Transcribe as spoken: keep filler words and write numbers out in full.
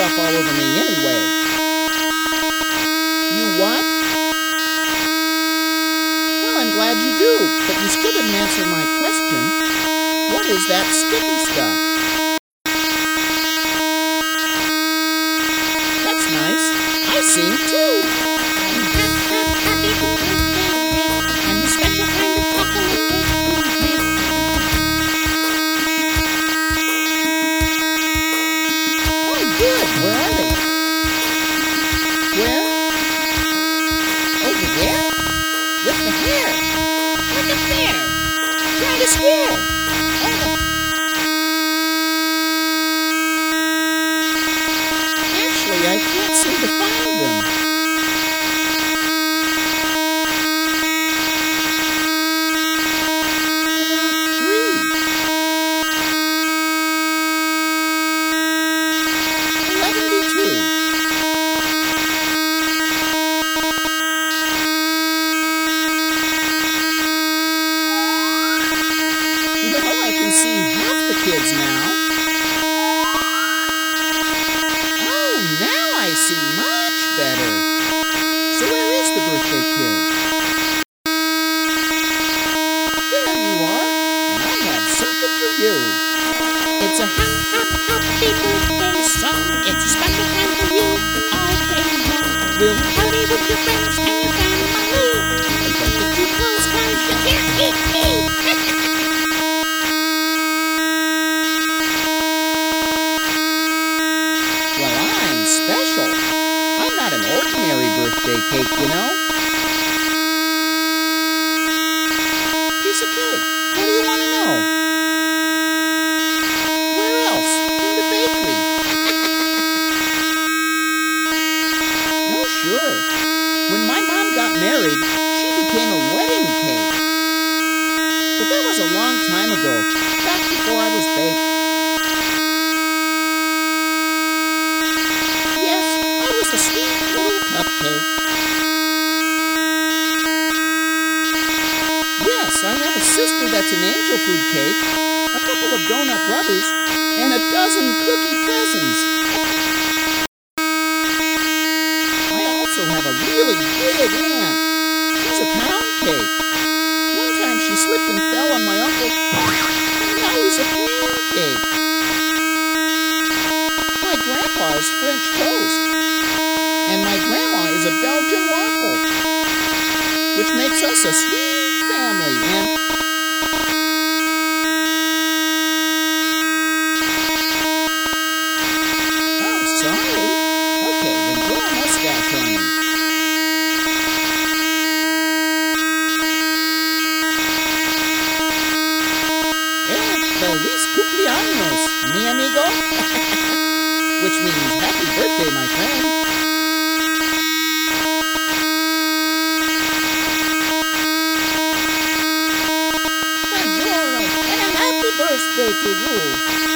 stuff all over me anyway. You what? Well, I'm glad you do, but you still didn't answer my question. What is that sticky stuff? That's nice. I sing too. And the special kind of chocolate cake we make. Oh, good. Where are they? Where? Over there? With the hair. Look up there. Try to scare. Oh, Actually, I can't seem to find them. Three. Eleven-two. Well, I can see half the kids now. Oh, now I see much better. So where is the birthday kid? There you are, and I have something for you. it's a hap, hap, happy birthday song. It's a special time for you all day long. We'll party with your friends and your family. But don't get too close, cause you can't eat me. Well, I'm special. I'm not an ordinary birthday cake, you know. Piece of cake. What do you want to know? Where else? In the bakery. Oh, sure. When my mom got married, she became a wedding cake. But that was a long time ago, back before I was baked. Yes, I was a sweet little cupcake. Yes, I have a sister that's an angel food cake, a couple of donut brothers, and a dozen cookie cousins. I also have a really big aunt. She's a pound cake. One time she slipped and fell on my uncle, and now he's a pancake. My grandpa is French toast, and my grandma is a Belgian waffle, which makes us a sweet family. And oh, sorry. Okay, then draw a mustache on me. Eh, feliz cumpleaños, mi amigo. Which means happy birthday, my friend. Buongiorno, and a happy birthday to you.